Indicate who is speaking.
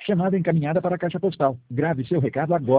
Speaker 1: Chamada encaminhada para a caixa postal. Grave seu recado agora.